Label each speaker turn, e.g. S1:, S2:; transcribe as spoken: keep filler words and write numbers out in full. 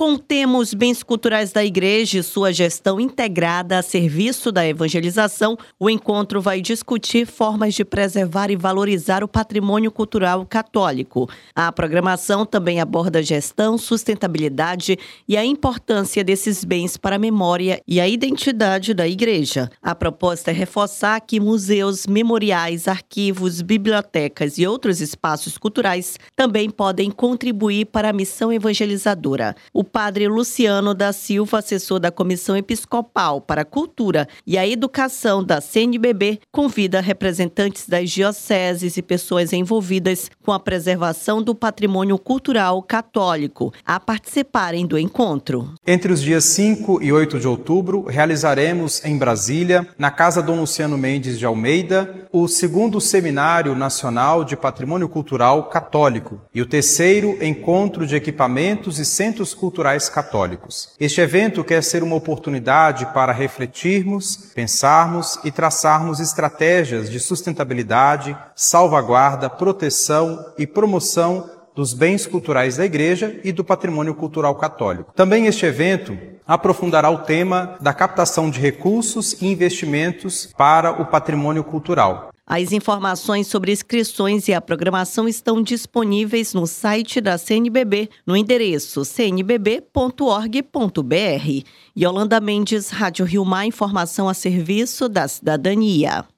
S1: Com o tema Os Bens Culturais da Igreja e sua gestão integrada a serviço da evangelização, o encontro vai discutir formas de preservar e valorizar o patrimônio cultural católico. A programação também aborda a gestão, sustentabilidade e a importância desses bens para a memória e a identidade da Igreja. A proposta é reforçar que museus, memoriais, arquivos, bibliotecas e outros espaços culturais também podem contribuir para a missão evangelizadora. O padre Luciano da Silva, assessor da Comissão Episcopal para a Cultura e a Educação da C N B B, convida representantes das dioceses e pessoas envolvidas com a preservação do patrimônio cultural católico a participarem do encontro.
S2: Entre os dias cinco e oito de outubro, realizaremos em Brasília, na Casa Dom Luciano Mendes de Almeida, o segundo Seminário Nacional de Patrimônio Cultural Católico e o terceiro Encontro de Equipamentos e Centros Culturais Católicos. Este evento quer ser uma oportunidade para refletirmos, pensarmos e traçarmos estratégias de sustentabilidade, salvaguarda, proteção e promoção dos bens culturais da Igreja e do patrimônio cultural católico. Também este evento aprofundará o tema da captação de recursos e investimentos para o patrimônio cultural.
S1: As informações sobre inscrições e a programação estão disponíveis no site da C N B B, no endereço c n b b ponto org ponto b r. Yolanda Mendes, Rádio Rio Mar, informação a serviço da cidadania.